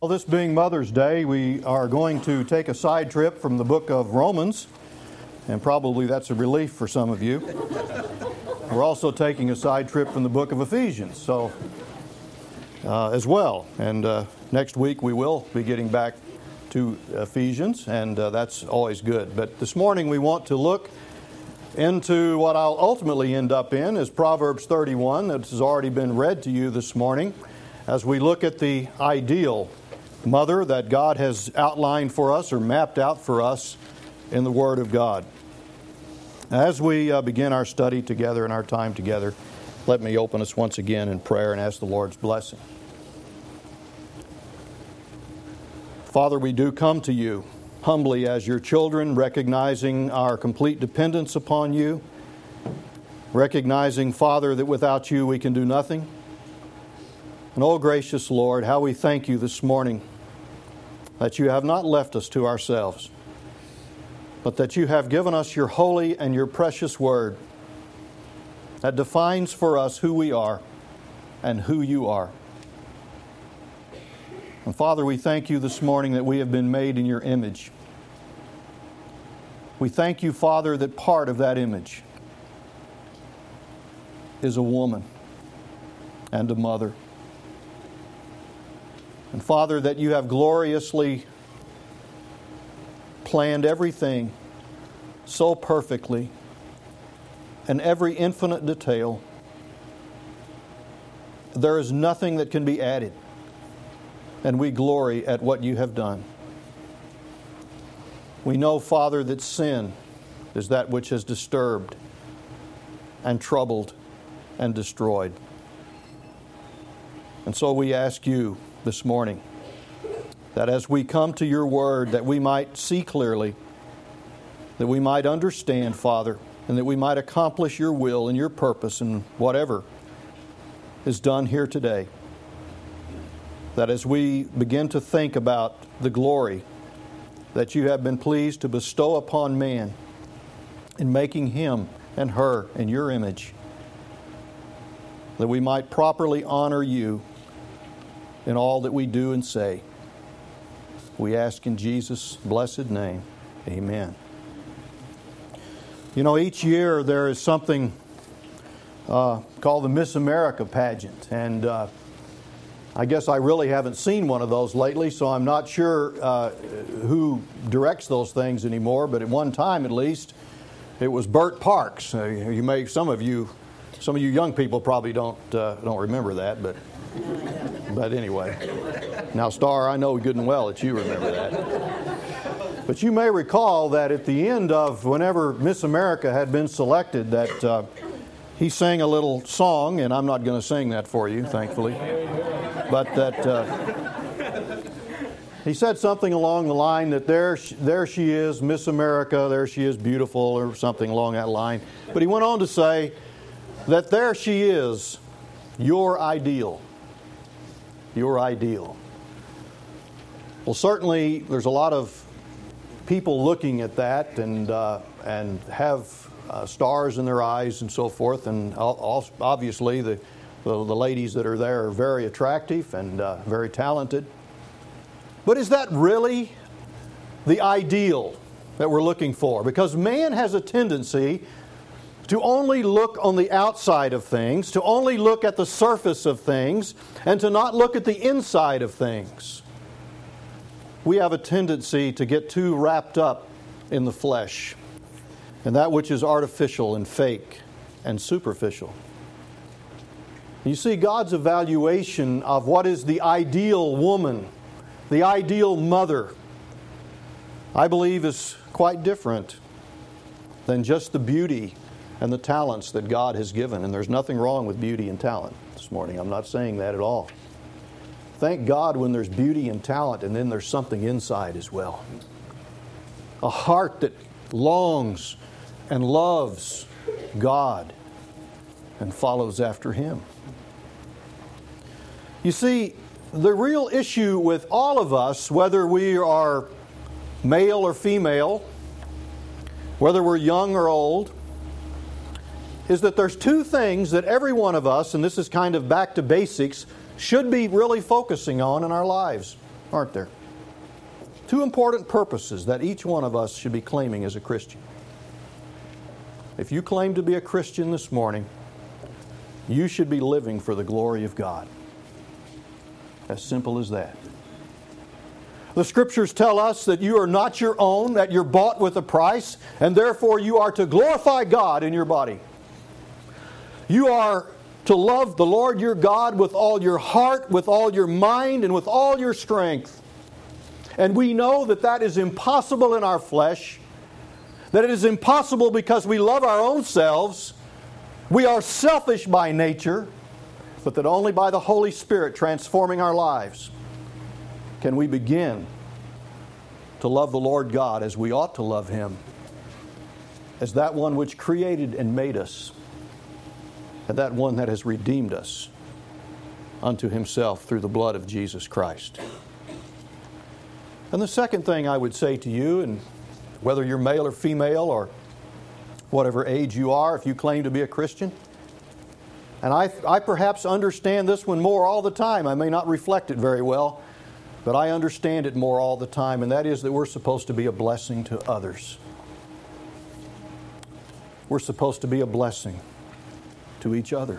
Well, this being Mother's Day, we are going to take a side trip from the book of Romans, and probably that's a relief for some of you. We're also taking a side trip from the book of Ephesians, as well. And next week we will be getting back to Ephesians, and that's always good. But this morning we want to look into what I'll ultimately end up in is Proverbs 31. That has already been read to you this morning as we look at the ideal mother that God has outlined for us or mapped out for us in the Word of God. As we begin our study together and our time together, let me open us once again in prayer and ask the Lord's blessing. Father, we do come to you humbly as your children, recognizing our complete dependence upon you, recognizing, Father, that without you we can do nothing. And oh, gracious Lord, how we thank you this morning that you have not left us to ourselves, but that you have given us your holy and your precious word that defines for us who we are and who you are. And Father, we thank you this morning that we have been made in your image. We thank you, Father, that part of that image is a woman and a mother. And Father, that you have gloriously planned everything so perfectly and every infinite detail. There is nothing that can be added. And we glory at what you have done. We know, Father, that sin is that which has disturbed and troubled and destroyed. And so we ask you this morning that as we come to your word, that we might see clearly, that we might understand, Father, and that we might accomplish your will and your purpose in whatever is done here today. That as we begin to think about the glory that you have been pleased to bestow upon man in making him and her in your image, that we might properly honor you in all that we do and say. We ask in Jesus' blessed name. Amen. You know, each year there is something called the Miss America pageant, and I guess I really haven't seen one of those lately, so I'm not sure who directs those things anymore. But at one time, at least, it was Bert Parks. Some of you young people probably don't remember that, but anyway. Now, Star, I know good and well that you remember that. But you may recall that at the end of whenever Miss America had been selected, that he sang a little song, and I'm not going to sing that for you, thankfully. But that he said something along the line that there she is, Miss America, there she is, beautiful, or something along that line. But he went on to say that there she is, your ideal. Your ideal. Well, certainly there's a lot of people looking at that and have stars in their eyes and so forth, and obviously the ladies that are there are very attractive and very talented. But is that really the ideal that we're looking for? Because man has a tendency to only look on the outside of things, to only look at the surface of things, and to not look at the inside of things. We have a tendency to get too wrapped up in the flesh and that which is artificial and fake and superficial. You see, God's evaluation of what is the ideal woman, the ideal mother, I believe is quite different than just the beauty and the talents that God has given. And there's nothing wrong with beauty and talent this morning. I'm not saying that at all. Thank God when there's beauty and talent, and then there's something inside as well. A heart that longs and loves God and follows after Him. You see, the real issue with all of us, whether we are male or female, whether we're young or old, is that there's two things that every one of us, and this is kind of back to basics, should be really focusing on in our lives. aren't there? Two important purposes that each one of us should be claiming as a Christian. If you claim to be a Christian this morning, you should be living for the glory of God. As simple as that. The Scriptures tell us that you are not your own, that you're bought with a price, and therefore you are to glorify God in your body. You are to love the Lord your God with all your heart, with all your mind, and with all your strength. And we know that that is impossible in our flesh, that it is impossible because we love our own selves. We are selfish by nature, but that only by the Holy Spirit transforming our lives can we begin to love the Lord God as we ought to love Him, as that one which created and made us, and that one that has redeemed us unto Himself through the blood of Jesus Christ. And the second thing I would say to you, and whether you're male or female or whatever age you are, if you claim to be a Christian, and I perhaps understand this one more all the time. I may not reflect it very well, but I understand it more all the time, and that is that we're supposed to be a blessing to others. We're supposed to be a blessing to each other.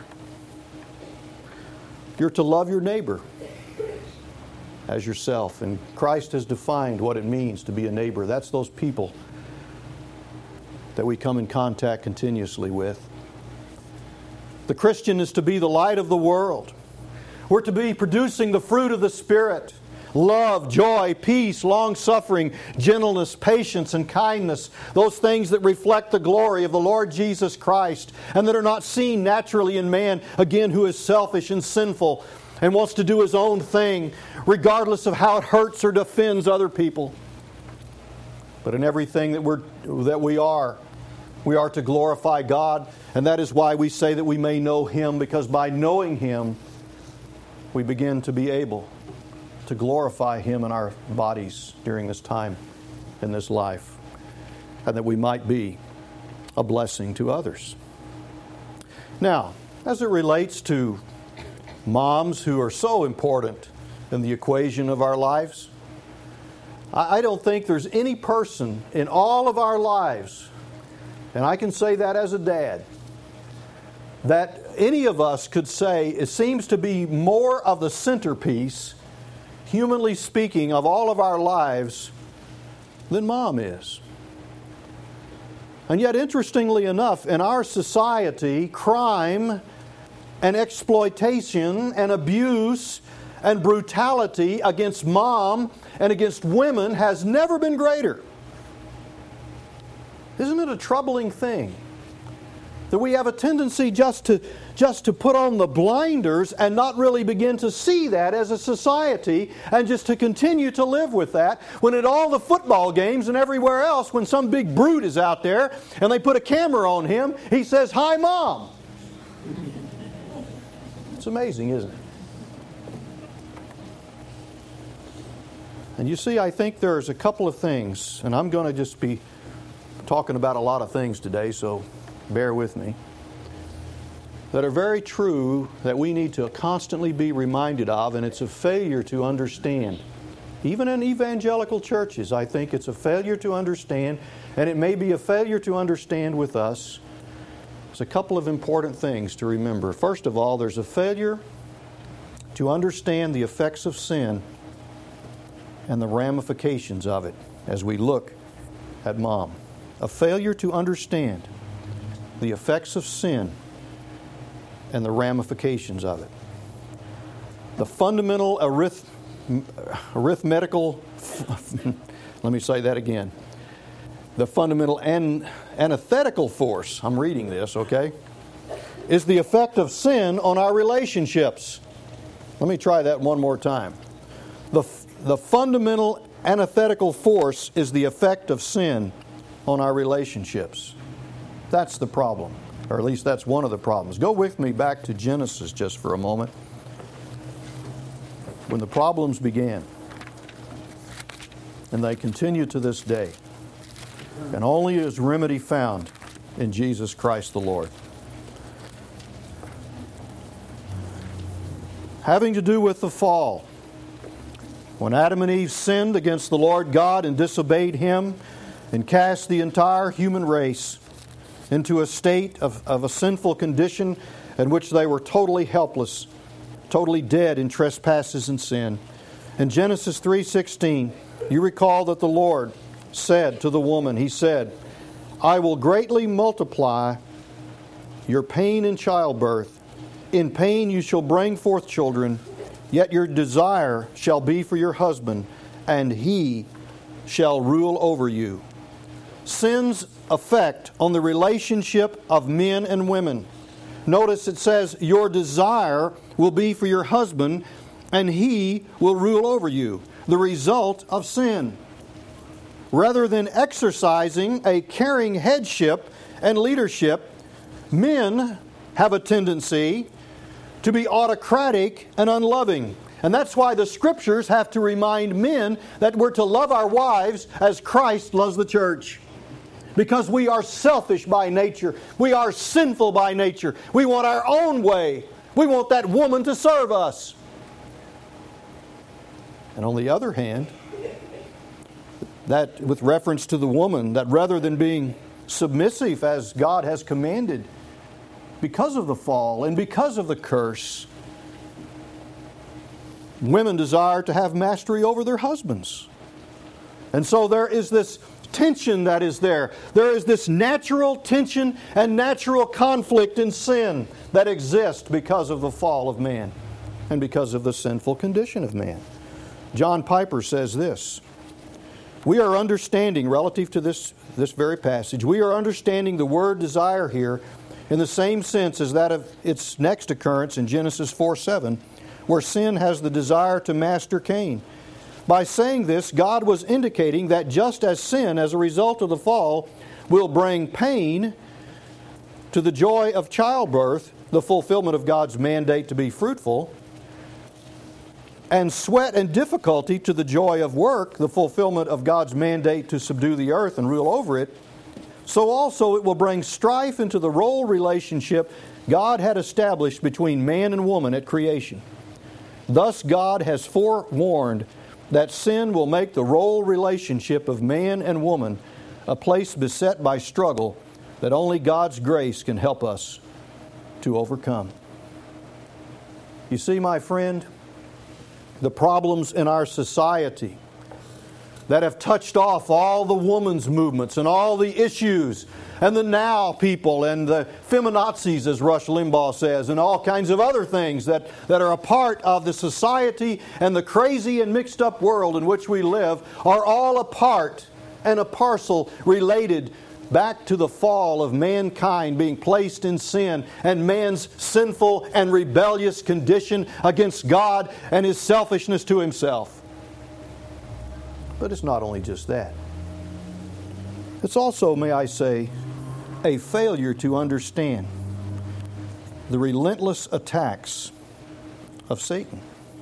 You're to love your neighbor as yourself, and Christ has defined what it means to be a neighbor. That's those people that we come in contact continuously with. The Christian is to be the light of the world. We're to be producing the fruit of the Spirit: love, joy, peace, long-suffering, gentleness, patience, and kindness. Those things that reflect the glory of the Lord Jesus Christ and that are not seen naturally in man, again, who is selfish and sinful and wants to do his own thing, regardless of how it hurts or offends other people. But in everything that we are to glorify God, and that is why we say that we may know Him, because by knowing Him, we begin to be able to glorify Him in our bodies during this time in this life, and that we might be a blessing to others. Now, as it relates to moms who are so important in the equation of our lives, I don't think there's any person in all of our lives, and I can say that as a dad, that any of us could say it seems to be more of the centerpiece, humanly speaking, of all of our lives than Mom is. And yet, interestingly enough, in our society, crime and exploitation and abuse and brutality against Mom and against women has never been greater. Isn't it a troubling thing that we have a tendency just to put on the blinders and not really begin to see that as a society, and just to continue to live with that, when at all the football games and everywhere else, when some big brute is out there and they put a camera on him, he says, "Hi, Mom." It's amazing, isn't it? And you see, I think there's a couple of things, and I'm going to just be talking about a lot of things today, so bear with me, that are very true that we need to constantly be reminded of, and it's a failure to understand. Even in evangelical churches, I think it's a failure to understand, and it may be a failure to understand with us. There's a couple of important things to remember. First of all, there's a failure to understand the effects of sin and the ramifications of it as we look at Mom. A failure to understand the effects of sin and the ramifications of it. The fundamental arithmetical, let me say that again. The fundamental antithetical force, I'm reading this, okay, is the effect of sin on our relationships. Let me try that one more time. The fundamental antithetical force is the effect of sin on our relationships. That's the problem, or at least that's one of the problems. Go with me back to Genesis just for a moment, when the problems began, and they continue to this day, and only is remedy found in Jesus Christ the Lord. Having to do with the fall, When Adam and Eve sinned against the Lord God and disobeyed Him and cast the entire human race into a state of a sinful condition in which they were totally helpless, totally dead in trespasses and sin. In Genesis 3:16, you recall that the Lord said to the woman, He said, I will greatly multiply your pain in childbirth. In pain you shall bring forth children, yet your desire shall be for your husband, and he shall rule over you. Sin's effect on the relationship of men and women. Notice it says, your desire will be for your husband, and he will rule over you. The result of sin. Rather than exercising a caring headship and leadership, men have a tendency to be autocratic and unloving. And that's why the Scriptures have to remind men that we're to love our wives as Christ loves the church. Because we are selfish by nature. We are sinful by nature. We want our own way. We want that woman to serve us. And on the other hand, that with reference to the woman, that rather than being submissive as God has commanded, because of the fall and because of the curse, women desire to have mastery over their husbands. And so there is this tension that is there. There is this natural tension and natural conflict in sin that exists because of the fall of man and because of the sinful condition of man. John Piper says this, we are understanding, relative to this very passage, we are understanding the word desire here in the same sense as that of its next occurrence in Genesis 4:7, where sin has the desire to master Cain. By saying this, God was indicating that just as sin, as a result of the fall, will bring pain to the joy of childbirth, the fulfillment of God's mandate to be fruitful, and sweat and difficulty to the joy of work, the fulfillment of God's mandate to subdue the earth and rule over it, so also it will bring strife into the role relationship God had established between man and woman at creation. Thus God has forewarned that sin will make the role relationship of man and woman a place beset by struggle that only God's grace can help us to overcome. You see, my friend, the problems in our society that have touched off all the women's movements and all the issues and the now people and the feminazis, as Rush Limbaugh says, and all kinds of other things that are a part of the society and the crazy and mixed up world in which we live are all a part and a parcel related back to the fall of mankind being placed in sin and man's sinful and rebellious condition against God and his selfishness to himself. But it's not only just that. It's also, may I say, a failure to understand the relentless attacks of Satan.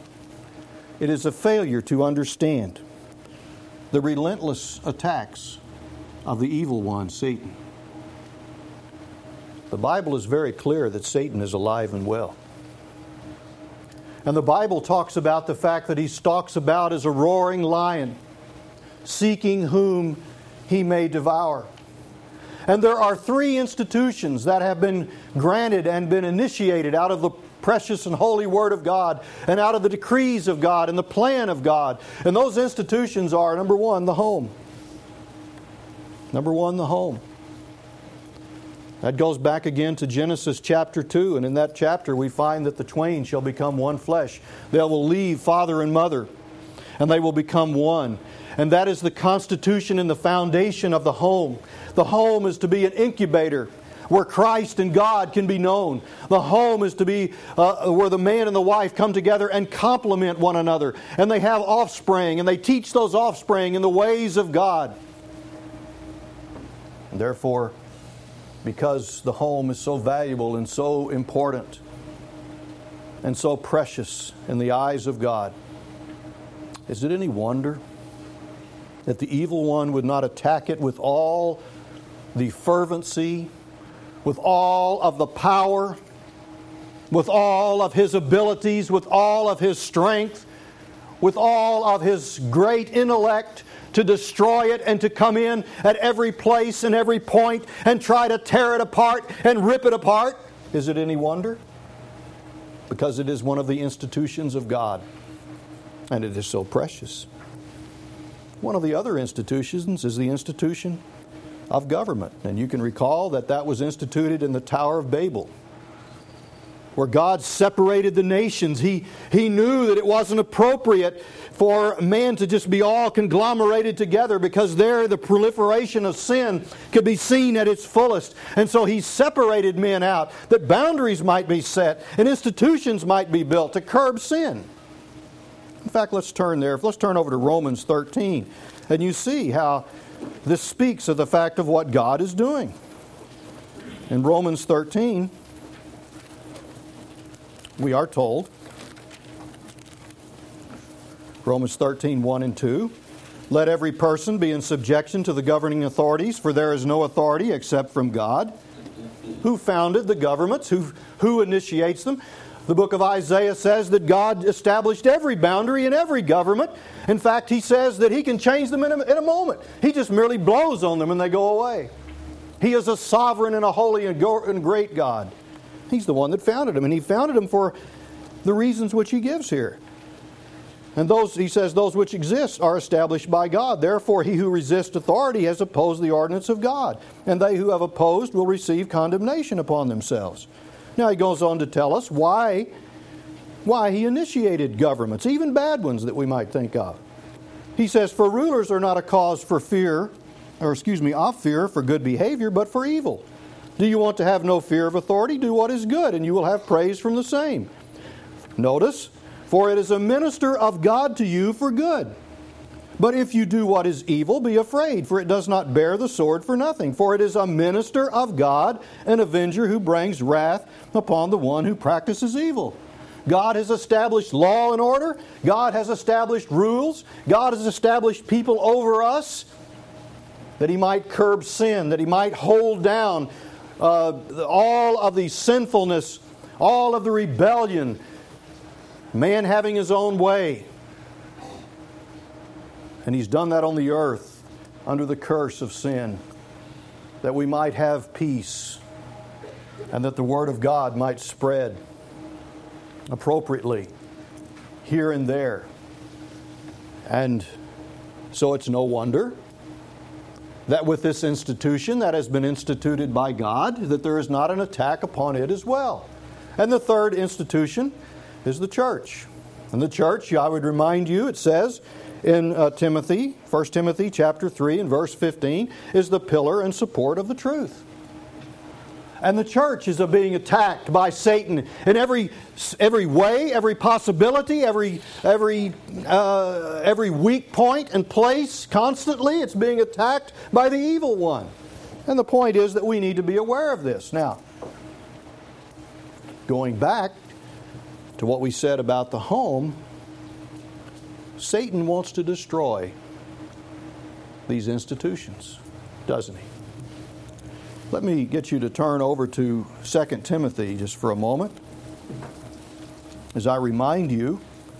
It is a failure to understand the relentless attacks of the evil one, Satan. The Bible is very clear that Satan is alive and well. And the Bible talks about the fact that he stalks about as a roaring lion, seeking whom he may devour. And there are 3 institutions that have been granted and been initiated out of the precious and holy Word of God and out of the decrees of God and the plan of God. And those institutions are, number 1, the home. Number 1, the home. That goes back again to Genesis chapter 2. And in that chapter we find that the twain shall become one flesh. They will leave father and mother, and they will become one. And that is the constitution and the foundation of the home. The home is to be an incubator where Christ and God can be known. The home is to be where the man and the wife come together and complement one another. And they have offspring, and they teach those offspring in the ways of God. And therefore, because the home is so valuable and so important and so precious in the eyes of God, is it any wonder that the evil one would not attack it with all the fervency, with all of the power, with all of his abilities, with all of his strength, with all of his great intellect to destroy it and to come in at every place and every point and try to tear it apart and rip it apart. Is it any wonder? Because it is one of the institutions of God, and it is so precious. One of the other institutions is the institution of government. And you can recall that that was instituted in the Tower of Babel, where God separated the nations. He knew that it wasn't appropriate for man to just be all conglomerated together, because there the proliferation of sin could be seen at its fullest. And so He separated men out, that boundaries might be set and institutions might be built to curb sin. In fact, let's turn there. Let's turn over to Romans 13. And you see how this speaks of the fact of what God is doing. In Romans 13, we are told, Romans 13, 1 and 2, let every person be in subjection to the governing authorities, for there is no authority except from God. Who founded the governments? Who initiates them? The book of Isaiah says that God established every boundary in every government. In fact, He says that He can change them in a moment. He just merely blows on them and they go away. He is a sovereign and a holy and great God. He's the one that founded them, and He founded them for the reasons which He gives here. And those, He says, those which exist are established by God. Therefore, he who resists authority has opposed the ordinance of God, and they who have opposed will receive condemnation upon themselves. Now He goes on to tell us why He initiated governments, even bad ones that we might think of. He says, for rulers are not a cause for fear, of fear for good behavior, but for evil. Do you want to have no fear of authority? Do what is good, and you will have praise from the same. Notice, for it is a minister of God to you for good. But if you do what is evil, be afraid, for it does not bear the sword for nothing. For it is a minister of God, an avenger who brings wrath upon the one who practices evil. God has established law and order. God has established rules. God has established people over us that He might curb sin, that He might hold down all of the sinfulness, all of the rebellion, man having his own way. And He's done that on the earth under the curse of sin, that we might have peace and that the Word of God might spread appropriately here and there. And so it's no wonder that with this institution that has been instituted by God, that there is not an attack upon it as well. And the third institution is the church. And the church, I would remind you, it says in 1 Timothy chapter 3 and verse 15, is the pillar and support of the truth. And the church is being attacked by Satan in every way, every possibility, every weak point and place. Constantly, it's being attacked by the evil one. And the point is that we need to be aware of this. Now, going back to what we said about the home, Satan wants to destroy these institutions, doesn't he? Let me get you to turn over to 2 Timothy just for a moment, as I remind you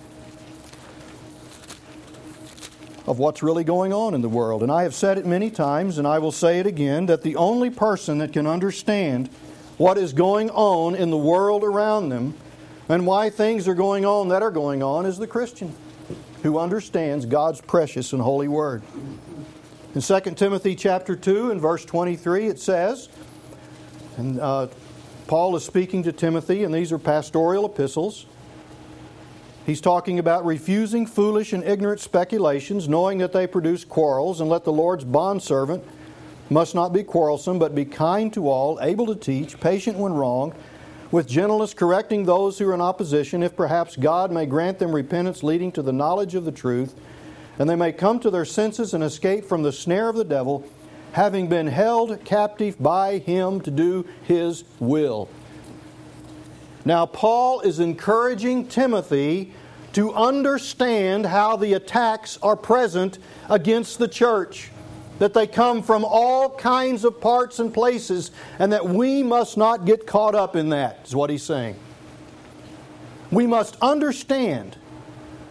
of what's really going on in the world. And I have said it many times, and I will say it again, that the only person that can understand what is going on in the world around them and why things are going on that are going on is the Christian, who understands God's precious and holy Word. In 2 Timothy chapter 2 and verse 23 it says, and Paul is speaking to Timothy, and these are pastoral epistles. He's talking about refusing foolish and ignorant speculations, knowing that they produce quarrels, and let the Lord's bondservant must not be quarrelsome, but be kind to all, able to teach, patient when wronged, with gentleness correcting those who are in opposition, if perhaps God may grant them repentance leading to the knowledge of the truth, and they may come to their senses and escape from the snare of the devil, having been held captive by him to do his will. Now, Paul is encouraging Timothy to understand how the attacks are present against the church, that they come from all kinds of parts and places, and that we must not get caught up in that, is what he's saying. We must understand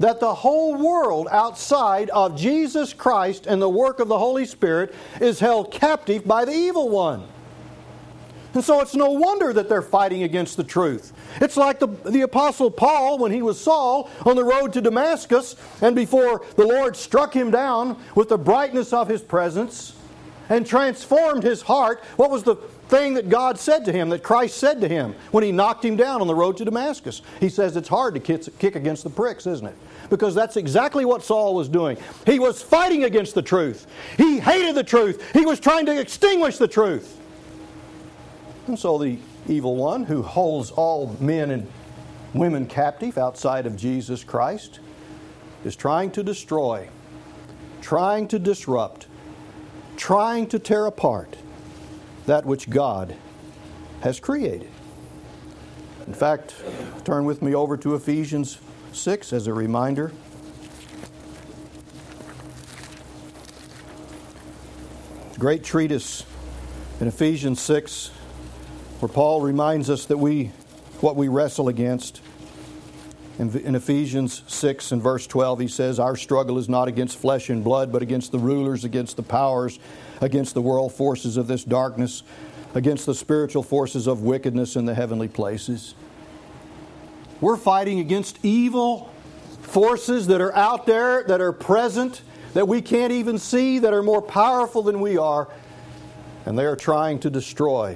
that the whole world outside of Jesus Christ and the work of the Holy Spirit is held captive by the evil one. And so it's no wonder that they're fighting against the truth. It's like the Apostle Paul when he was Saul on the road to Damascus, and before the Lord struck him down with the brightness of His presence and transformed his heart. What was the thing that God said to him, that Christ said to him when He knocked him down on the road to Damascus? He says it's hard to kick against the pricks, isn't it? Because that's exactly what Saul was doing. He was fighting against the truth. He hated the truth. He was trying to extinguish the truth. And so the evil one, who holds all men and women captive outside of Jesus Christ, is trying to destroy, trying to disrupt, trying to tear apart that which God has created. In fact, turn with me over to Ephesians 6 as a reminder. Great treatise in Ephesians 6, where Paul reminds us that what we wrestle against. In Ephesians 6 and verse 12, he says, "Our struggle is not against flesh and blood, but against the rulers, against the powers, against the world forces of this darkness, against the spiritual forces of wickedness in the heavenly places." We're fighting against evil forces that are out there, that are present, that we can't even see, that are more powerful than we are, and they are trying to destroy.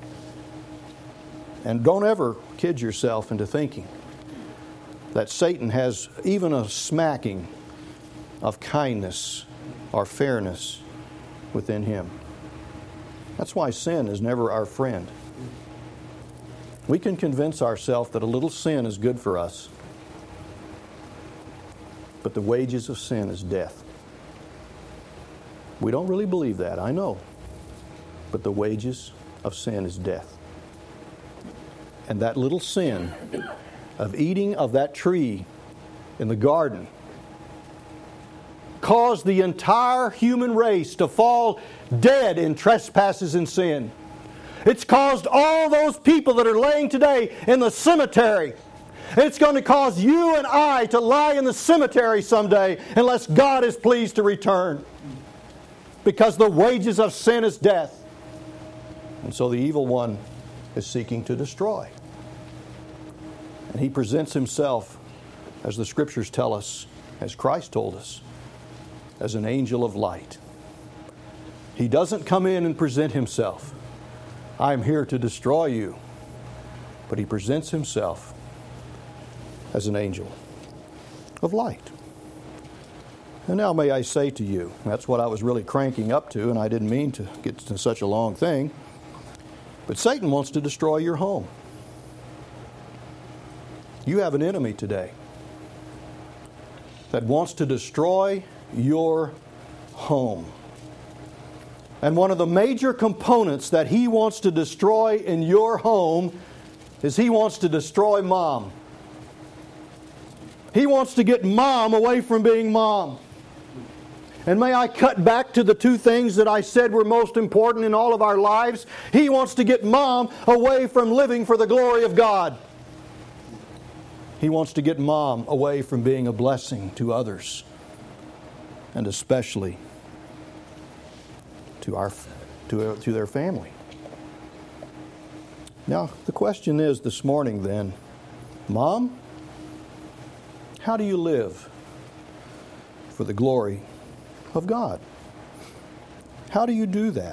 And don't ever kid yourself into thinking that Satan has even a smacking of kindness or fairness within him. That's why sin is never our friend. We can convince ourselves that a little sin is good for us, but the wages of sin is death. We don't really believe that, I know, but the wages of sin is death. And that little sin of eating of that tree in the garden caused the entire human race to fall dead in trespasses and sin. It's caused all those people that are laying today in the cemetery. It's going to cause you and I to lie in the cemetery someday unless God is pleased to return. Because the wages of sin is death. And so the evil one is seeking to destroy. And he presents himself, as the Scriptures tell us, as Christ told us, as an angel of light. He doesn't come in and present himself, "I'm here to destroy you." But he presents himself as an angel of light. And now may I say to you, that's what I was really cranking up to, and I didn't mean to get to such a long thing, but Satan wants to destroy your home. You have an enemy today that wants to destroy your home. And one of the major components that he wants to destroy in your home is he wants to destroy mom. He wants to get mom away from being mom. And may I cut back to the two things that I said were most important in all of our lives? He wants to get mom away from living for the glory of God. He wants to get mom away from being a blessing to others, and especially to their family. Now, the question is this morning then, Mom, how do you live for the glory of God? How do you do that?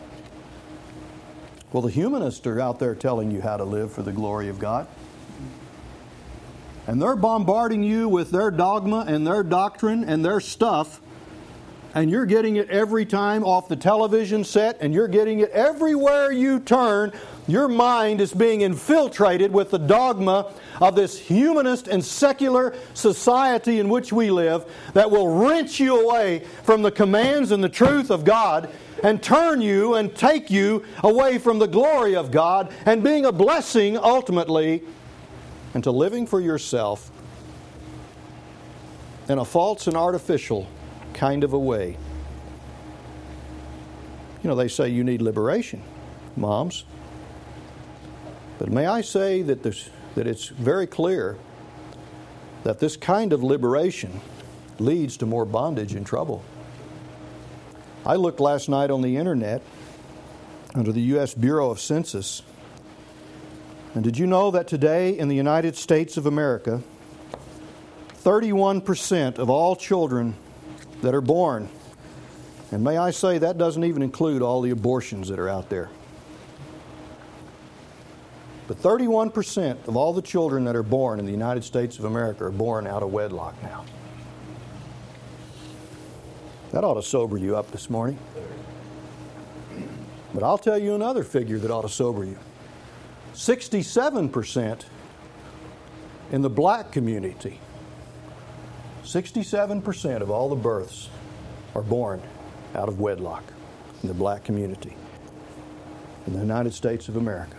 Well, the humanists are out there telling you how to live for the glory of God. And they're bombarding you with their dogma and their doctrine and their stuff. And you're getting it every time off the television set, and you're getting it everywhere you turn. Your mind is being infiltrated with the dogma of this humanist and secular society in which we live that will wrench you away from the commands and the truth of God and turn you and take you away from the glory of God and being a blessing ultimately into living for yourself in a false and artificial kind of a way. You know, they say you need liberation, moms. But may I say that it's very clear that this kind of liberation leads to more bondage and trouble. I looked last night on the internet under the U.S. Bureau of Census, and did you know that today in the United States of America, 31% of all children that are born, and may I say that doesn't even include all the abortions that are out there, but 31% of all the children that are born in the United States of America are born out of wedlock now. That ought to sober you up this morning. But I'll tell you another figure that ought to sober you. 67% in the black community. 67% of all the births are born out of wedlock in the black community in the United States of America.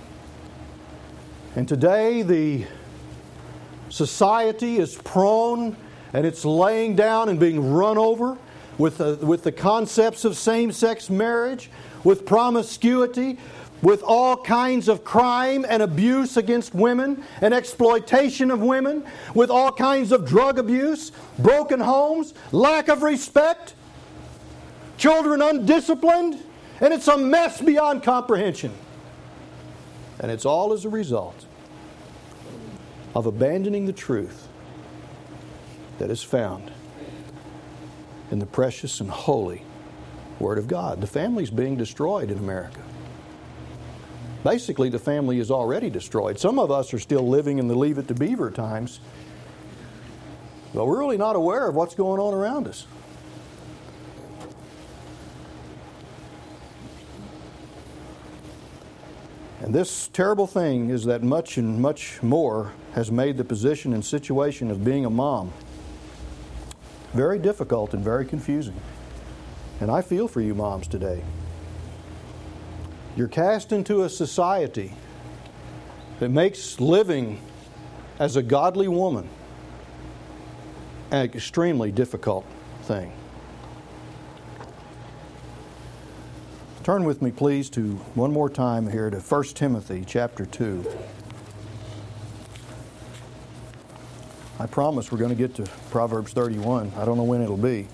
And today the society is prone and it's laying down and being run over with the concepts of same-sex marriage, with promiscuity, with all kinds of crime and abuse against women and exploitation of women, with all kinds of drug abuse, broken homes, lack of respect, children undisciplined, and it's a mess beyond comprehension. And it's all as a result of abandoning the truth that is found in the precious and holy Word of God. The family's being destroyed in America. Basically, the family is already destroyed. Some of us are still living in the Leave It to Beaver times, but we're really not aware of what's going on around us. And this terrible thing is that much and much more has made the position and situation of being a mom very difficult and very confusing. And I feel for you moms today. You're cast into a society that makes living as a godly woman an extremely difficult thing. Turn with me, please, to one more time here to 1 Timothy chapter 2. I promise we're going to get to Proverbs 31. I don't know when it'll be.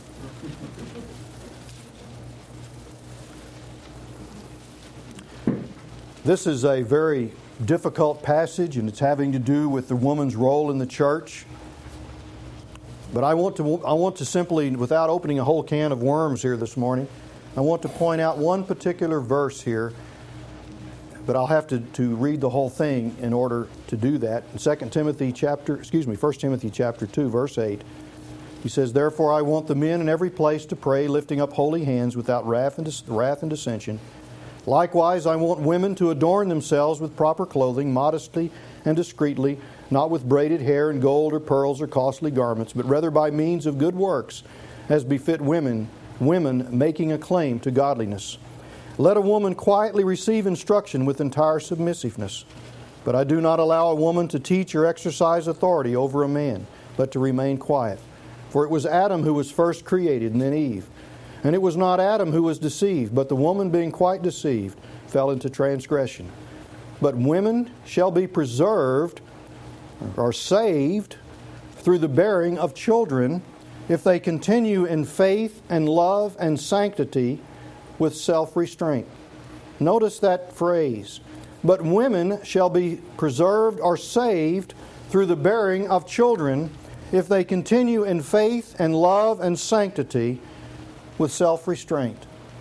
This is a very difficult passage, and it's having to do with the woman's role in the church. But I want to simply, without opening a whole can of worms here this morning, I want to point out one particular verse here, but I'll have to read the whole thing in order to do that. In 1 Timothy chapter 2, verse 8, he says, "Therefore I want the men in every place to pray, lifting up holy hands without wrath and dissension. Likewise, I want women to adorn themselves with proper clothing, modestly and discreetly, not with braided hair and gold or pearls or costly garments, but rather by means of good works, as befit women making a claim to godliness. Let a woman quietly receive instruction with entire submissiveness. But I do not allow a woman to teach or exercise authority over a man, but to remain quiet. For it was Adam who was first created, and then Eve. And it was not Adam who was deceived, but the woman being quite deceived fell into transgression. But women shall be preserved or saved through the bearing of children, if they continue in faith and love and sanctity with self-restraint." Notice that phrase. But women shall be preserved or saved through the bearing of children, if they continue in faith and love and sanctity with self-restraint.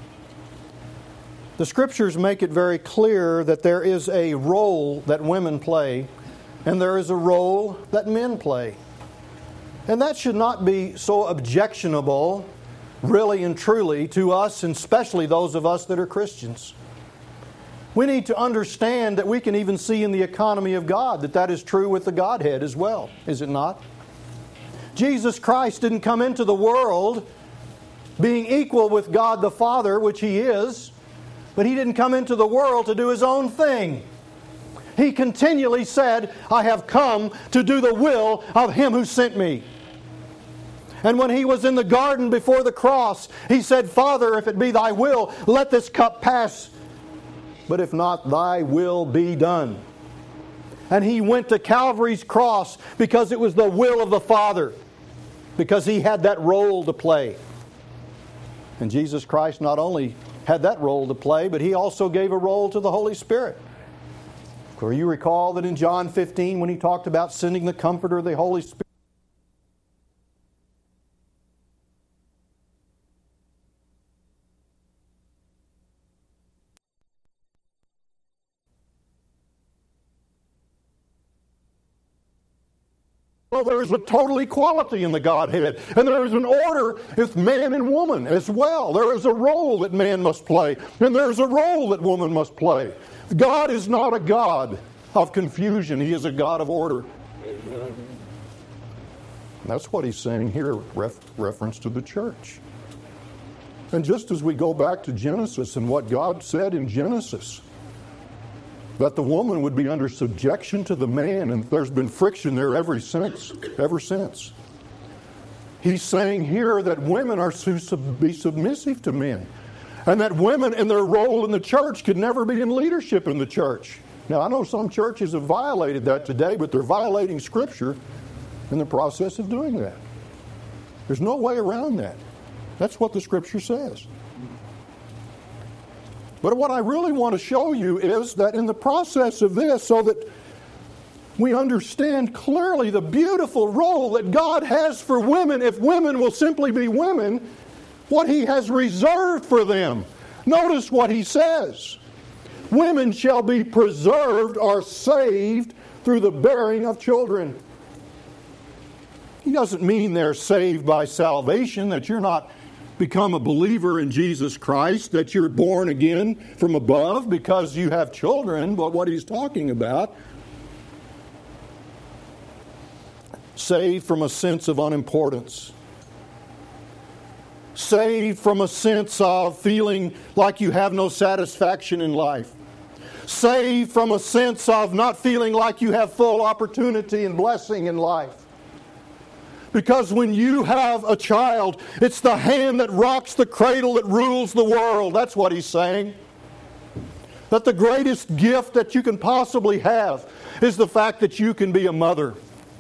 The Scriptures make it very clear that there is a role that women play, and there is a role that men play. And that should not be so objectionable, really and truly, to us, and especially those of us that are Christians. We need to understand that we can even see in the economy of God that is true with the Godhead as well, is it not? Jesus Christ didn't come into the world being equal with God the Father, which He is, but He didn't come into the world to do His own thing. He continually said, "I have come to do the will of Him who sent me." And when He was in the garden before the cross, He said, "Father, if it be Thy will, let this cup pass. But if not, Thy will be done." And He went to Calvary's cross because it was the will of the Father. Because He had that role to play. And Jesus Christ not only had that role to play, but He also gave a role to the Holy Spirit. For you recall that in John 15, when He talked about sending the Comforter, the Holy Spirit, well, there's a total equality in the Godhead. And there is an order with man and woman as well. There is a role that man must play. And there's a role that woman must play. God is not a God of confusion. He is a God of order. That's what He's saying here, reference to the church. And just as we go back to Genesis and what God said in Genesis, that the woman would be under subjection to the man, and there's been friction there ever since. He's saying here that women are to be submissive to men, and that women in their role in the church could never be in leadership in the church. Now, I know some churches have violated that today, but they're violating Scripture in the process of doing that. There's no way around that. That's what the Scripture says. But what I really want to show you is that in the process of this, so that we understand clearly the beautiful role that God has for women, if women will simply be women, what He has reserved for them. Notice what He says. Women shall be preserved or saved through the bearing of children. He doesn't mean they're saved by salvation, that you're not become a believer in Jesus Christ, that you're born again from above because you have children, but what He's talking about, saved from a sense of unimportance. Saved from a sense of feeling like you have no satisfaction in life. Saved from a sense of not feeling like you have full opportunity and blessing in life. Because when you have a child, it's the hand that rocks the cradle that rules the world. That's what He's saying. That the greatest gift that you can possibly have is the fact that you can be a mother.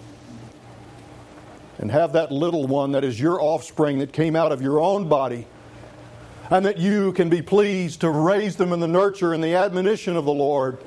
And have that little one that is your offspring that came out of your own body. And that you can be pleased to raise them in the nurture and the admonition of the Lord.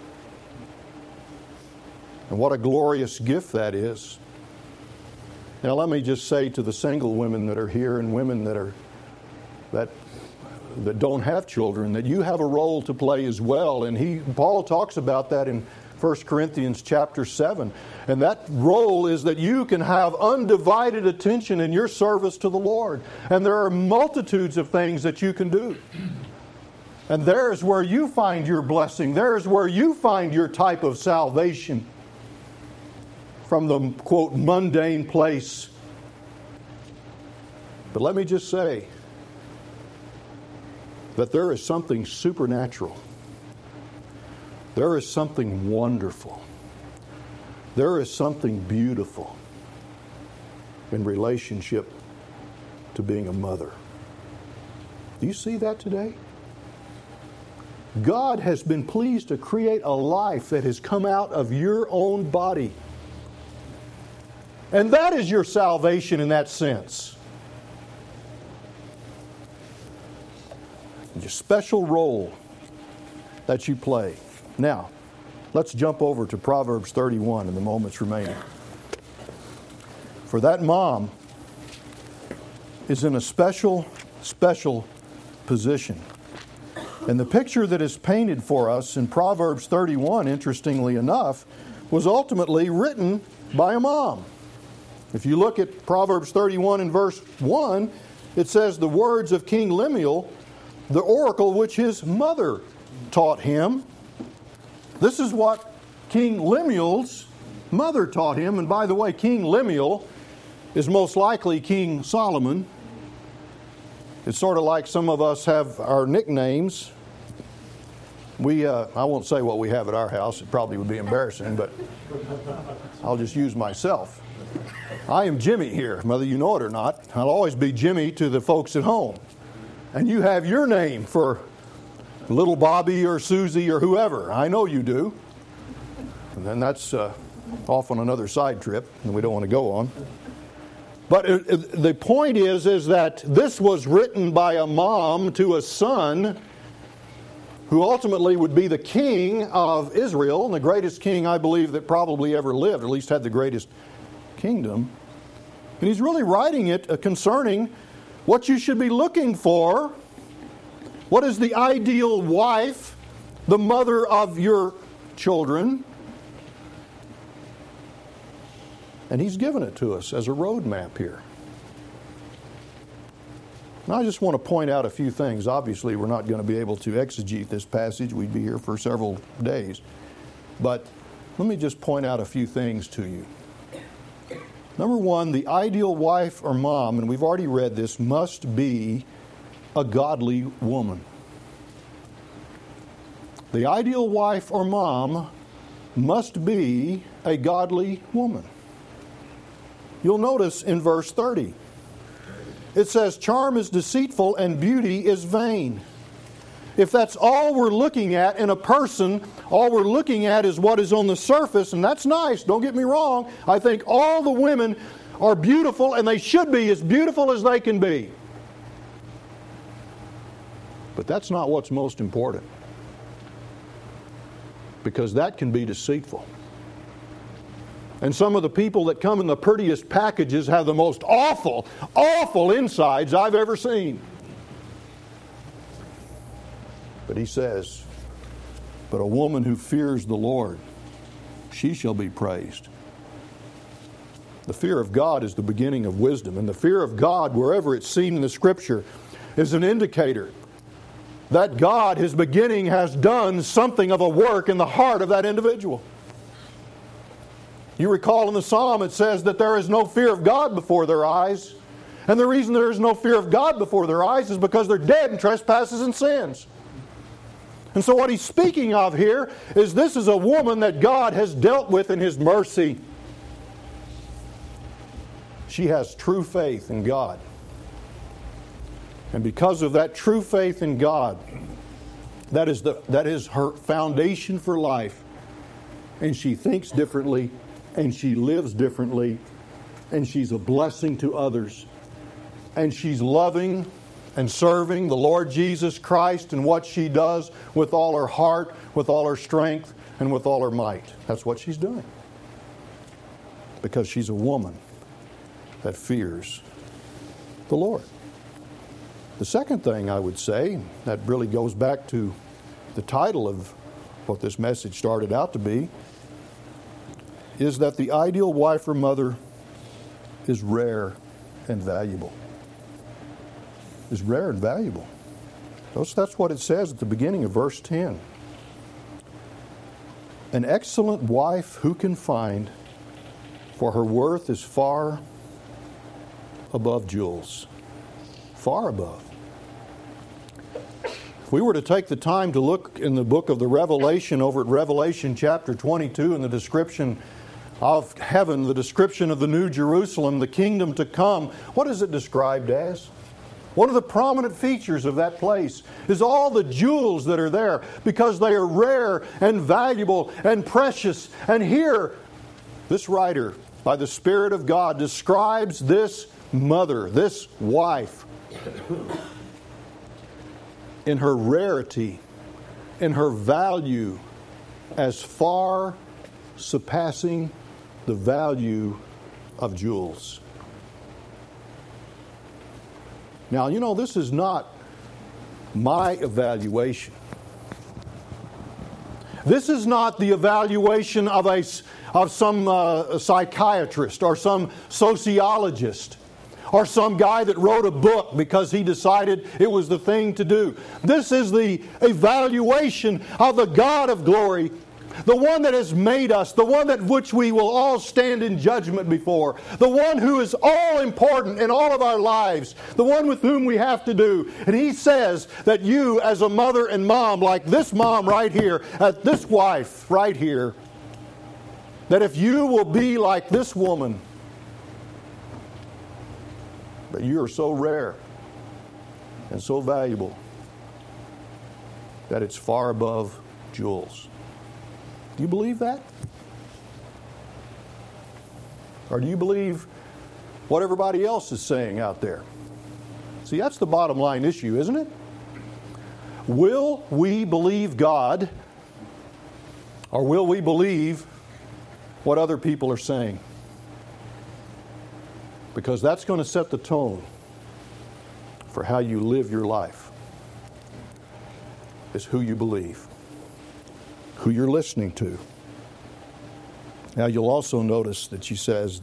And what a glorious gift that is. Now let me just say to the single women that are here and women that don't have children, that you have a role to play as well. And Paul talks about that in 1 Corinthians chapter 7. And that role is that you can have undivided attention in your service to the Lord. And there are multitudes of things that you can do. And there is where you find your blessing. There is where you find your type of salvation from the, quote, mundane place. But let me just say that there is something supernatural. There is something wonderful. There is something beautiful in relationship to being a mother. Do you see that today? God has been pleased to create a life that has come out of your own body. And that is your salvation in that sense. Your special role that you play. Now, let's jump over to Proverbs 31 in the moments remaining. For that mom is in a special position. And the picture that is painted for us in Proverbs 31, interestingly enough, was ultimately written by a mom. If you look at Proverbs 31 and verse 1, it says, the words of King Lemuel, the oracle which his mother taught him. This is what King Lemuel's mother taught him. And by the way, King Lemuel is most likely King Solomon. It's sort of like some of us have our nicknames. I won't say what we have at our house. It probably would be embarrassing, but I'll just use myself. I am Jimmy here, whether you know it or not. I'll always be Jimmy to the folks at home. And you have your name for little Bobby or Susie or whoever. I know you do. And and that's off on another side trip that we don't want to go on. But the point is that this was written by a mom to a son who ultimately would be the king of Israel, and the greatest king, I believe, that probably ever lived, at least had the greatest kingdom. And he's really writing it concerning what you should be looking for. What is the ideal wife, the mother of your children? And he's given it to us as a roadmap here. Now, I just want to point out a few things. Obviously, we're not going to be able to exegete this passage. We'd be here for several days. But let me just point out a few things to you. Number one, the ideal wife or mom, and we've already read this, must be a godly woman. The ideal wife or mom must be a godly woman. You'll notice in verse 30, it says, charm is deceitful and beauty is vain. If that's all we're looking at in a person, all we're looking at is what is on the surface, and that's nice, don't get me wrong. I think all the women are beautiful, and they should be as beautiful as they can be. But that's not what's most important, because that can be deceitful. And some of the people that come in the prettiest packages have the most awful, awful insides I've ever seen. But he says, but a woman who fears the Lord, she shall be praised. The fear of God is the beginning of wisdom. And the fear of God, wherever it's seen in the Scripture, is an indicator that God, His beginning, has done something of a work in the heart of that individual. You recall in the Psalm it says that there is no fear of God before their eyes. And the reason there is no fear of God before their eyes is because they're dead in trespasses and sins. And so what he's speaking of here is this is a woman that God has dealt with in His mercy. She has true faith in God. And because of that true faith in God, that is her foundation for life. And she thinks differently, and she lives differently, and she's a blessing to others. And she's loving and serving the Lord Jesus Christ in what she does with all her heart, with all her strength, and with all her might. That's what she's doing. Because she's a woman that fears the Lord. The second thing I would say, that really goes back to the title of what this message started out to be, is that the ideal wife or mother is rare and valuable. Is rare and valuable. That's what it says at the beginning of verse 10. An excellent wife who can find, for her worth is far above jewels. Far above. If we were to take the time to look in the book of the Revelation, over at Revelation chapter 22, in the description of heaven, the description of the New Jerusalem, the kingdom to come, what is it described as? One of the prominent features of that place is all the jewels that are there, because they are rare and valuable and precious. And here, this writer, by the Spirit of God, describes this mother, this wife, in her rarity, in her value, as far surpassing the value of jewels. Now, you know, this is not my evaluation. This is not the evaluation of some psychiatrist or some sociologist or some guy that wrote a book because he decided it was the thing to do. This is the evaluation of the God of glory, the one that has made us, the one that which we will all stand in judgment before, the one who is all important in all of our lives, the one with whom we have to do. And He says that you, as a mother and mom, like this mom right here, this wife right here, that if you will be like this woman, that you are so rare and so valuable that it's far above jewels. Do you believe that? Or do you believe what everybody else is saying out there? See, that's the bottom line issue, isn't it? Will we believe God, or will we believe what other people are saying? Because that's going to set the tone for how you live your life. Is who you believe, who you're listening to. Now you'll also notice that she says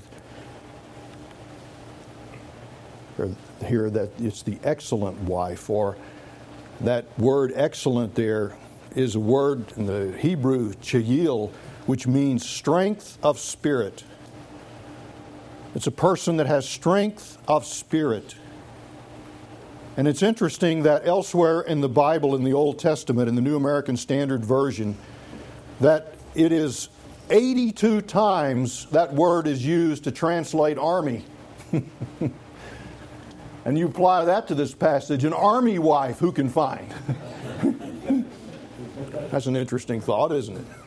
here that it's the excellent wife, or that word excellent there is a word in the Hebrew, chayil, which means strength of spirit. It's a person that has strength of spirit. And it's interesting that elsewhere in the Bible, in the Old Testament, in the New American Standard Version, that it is 82 times that word is used to translate army. And you apply that to this passage, an army wife, who can find? That's an interesting thought, isn't it?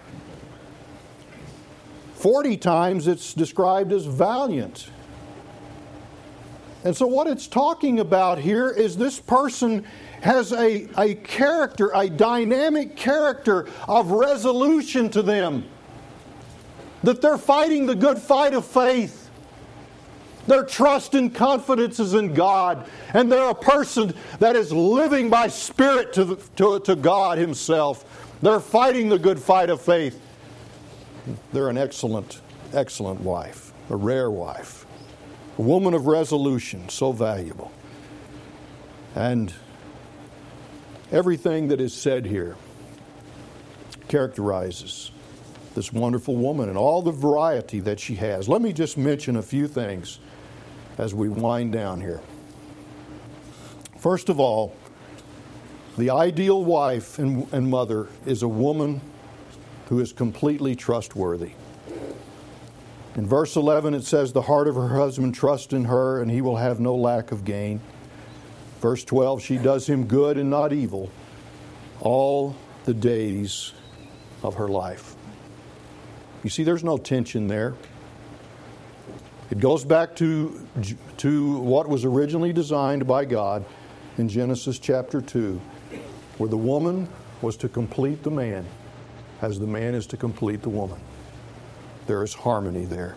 40 times it's described as valiant. And so what it's talking about here is this person has a character, a dynamic character of resolution to them. That they're fighting the good fight of faith. Their trust and confidence is in God. And they're a person that is living by spirit to God Himself. They're fighting the good fight of faith. They're an excellent, excellent wife. A rare wife. A woman of resolution, so valuable. And everything that is said here characterizes this wonderful woman and all the variety that she has. Let me just mention a few things as we wind down here. First of all, the ideal wife and mother is a woman who is completely trustworthy. In verse 11 it says, the heart of her husband trusts in her, and he will have no lack of gain. Verse 12, she does him good and not evil all the days of her life. You see, there's no tension there. It goes back to what was originally designed by God in Genesis chapter 2, where the woman was to complete the man as the man is to complete the woman. There is harmony there.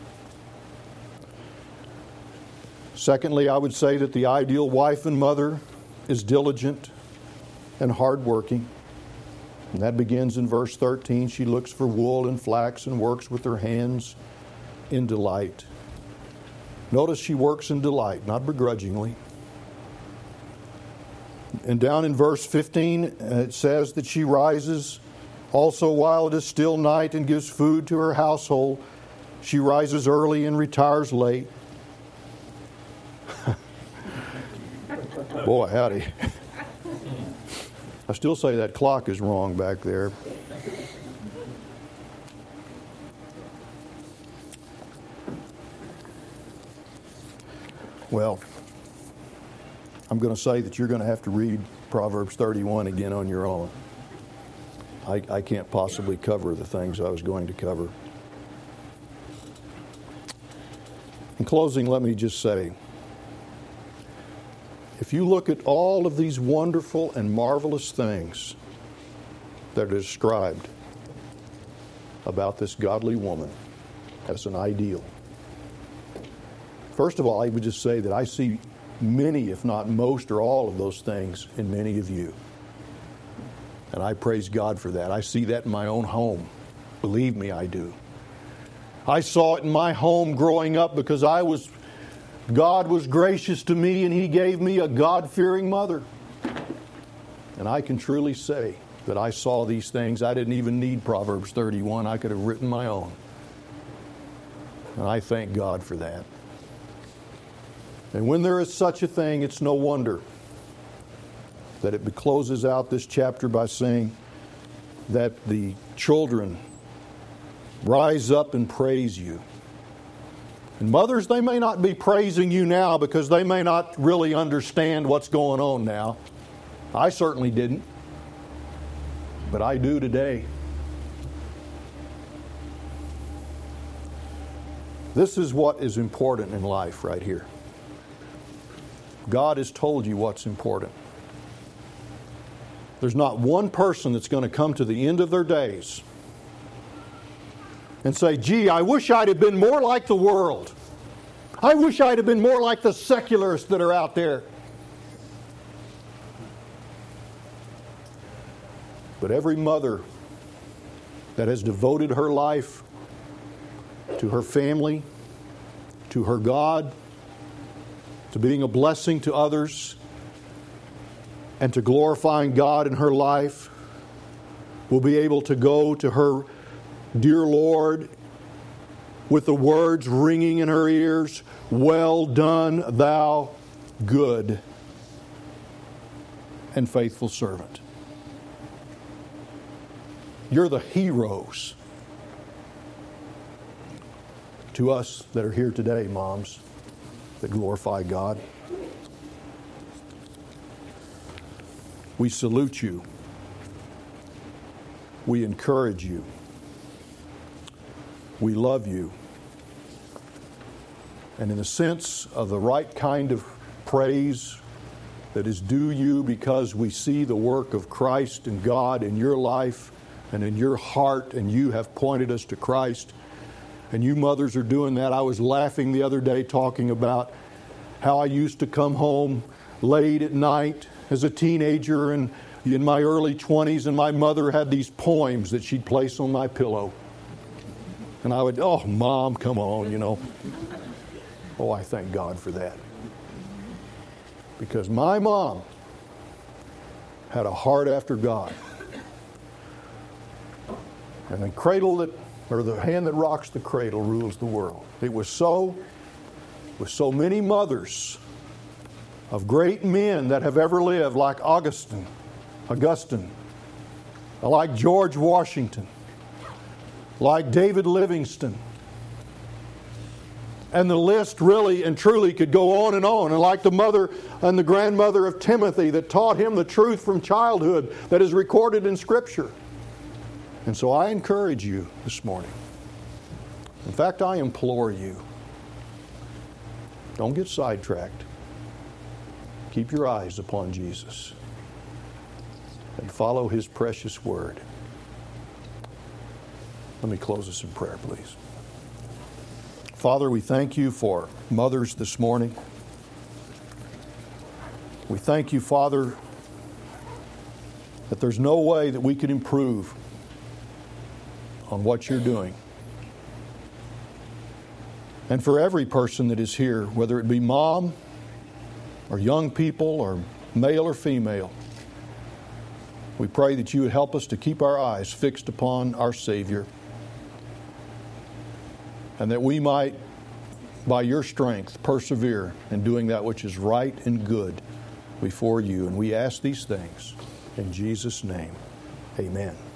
Secondly, I would say that the ideal wife and mother is diligent and hardworking. And that begins in verse 13. She looks for wool and flax and works with her hands in delight. Notice she works in delight, not begrudgingly. And down in verse 15, it says that she rises also while it is still night and gives food to her household. She rises early and retires late. Boy, howdy. I still say that clock is wrong back there. Well, I'm going to say that you're going to have to read Proverbs 31 again on your own. I can't possibly cover the things I was going to cover. In closing, let me just say, if you look at all of these wonderful and marvelous things that are described about this godly woman as an ideal, first of all, I would just say that I see many, if not most or all of those things in many of you. And I praise God for that. I see that in my own home. Believe me, I do. I saw it in my home growing up because God was gracious to me and He gave me a God-fearing mother. And I can truly say that I saw these things. I didn't even need Proverbs 31. I could have written my own. And I thank God for that. And when there is such a thing, it's no wonder that it closes out this chapter by saying that the children rise up and praise you. And mothers, they may not be praising you now because they may not really understand what's going on now. I certainly didn't. But I do today. This is what is important in life right here. God has told you what's important. There's not one person that's going to come to the end of their days and say, gee, I wish I'd have been more like the world. I wish I'd have been more like the secularists that are out there. But every mother that has devoted her life to her family, to her God, to being a blessing to others, and to glorifying God in her life, will be able to go to her dear Lord with the words ringing in her ears, "Well done, thou good and faithful servant." You're the heroes to us that are here today, moms, that glorify God. We salute you. We encourage you. We love you. And in the sense of the right kind of praise that is due you because we see the work of Christ and God in your life and in your heart, and you have pointed us to Christ. And you mothers are doing that. I was laughing the other day talking about how I used to come home late at night as a teenager and in my early 20s, and my mother had these poems that she'd place on my pillow. And I would, oh, Mom, come on, you know. Oh, I thank God for that. Because my mom had a heart after God. And the cradle that, or the hand that rocks the cradle rules the world. It was so with so many mothers of great men that have ever lived, like Augustine, like George Washington, like David Livingstone. And the list really and truly could go on. And like the mother and the grandmother of Timothy that taught him the truth from childhood that is recorded in Scripture. And so I encourage you this morning. In fact, I implore you, don't get sidetracked. Keep your eyes upon Jesus and follow His precious word. Let me close this in prayer, please. Father, we thank you for mothers this morning. We thank you, Father, that there's no way that we could improve on what you're doing. And for every person that is here, whether it be mom or young people or male or female, we pray that you would help us to keep our eyes fixed upon our Savior, and that we might, by your strength, persevere in doing that which is right and good before you. And we ask these things in Jesus' name. Amen.